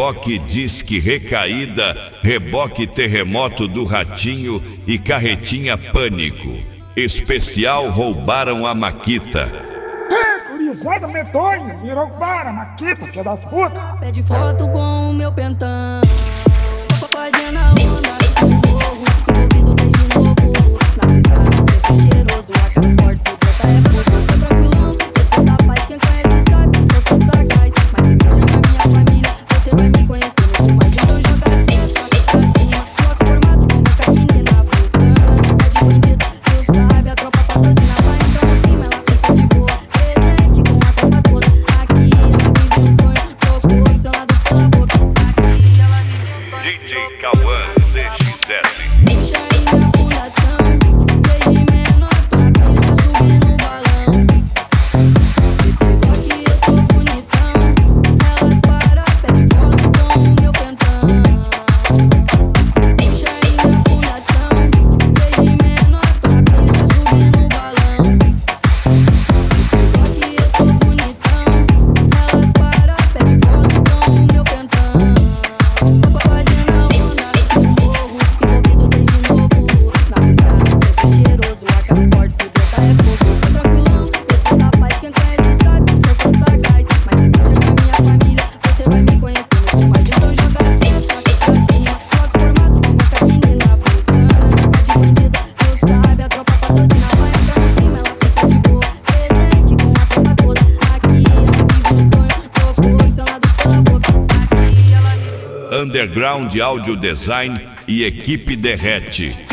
reboque disque recaída, reboque terremoto do Ratinho e carretinha pânico. Especial roubaram a Maquita. Gurizada medonha, me roubaram a Maquita, filha das putas. Pede foto com o meu pentão, fazendo a onda no morro, envolvido desde novo. Na estrada sempre cheiroso, a cara forte, se preta é fogo. Tô tranquilão, eu sou da paz, quem conhece sabe, eu sou sagaz. Mas se mexa na minha família, você vai me conhecendo com mais de um jogar. Pra cima, troca formato, bom com as meninas bacana, de bandido, tu sabe, a tropa patrocina, vai entrar no clima, ela fica de boa. Presente com a tropa toda, aqui ela vive um sonho, proporcionado pela boca. Aqui ela vive um sonho. DJ Cauã CXS. Deixa aí na fundação, desde menor tua pista subindo o balão. Depois que eu tô bonitão, elas param, pedem foto com o meu pentão. Deixa aí na fundação, desde menor tua pista subindo o balão. Depois que eu tô bonitão, elas param, pedem foto com o meu pentão. Fazendo a onda no morro, envolvido desde novo. Na estrada sempre cheiroso, a cara forte, se brota é fogo. Tô tranquilão, eu sou da paz, quem conhece sabe, eu sou sagaz. Mas se mexa com a minha família, você vai me conhecendo com mais de dois jogar. Pra cima, troca formato, bom com as meninas bacana, de bandido, tu sabe, a tropa patrocina, vai entrar no clima, ela fica de boa. Presente com a tropa toda, aqui ela vive um sonho, proporcionado pela boca. Aqui ela vive. Underground Audio Design e equipe Derrete.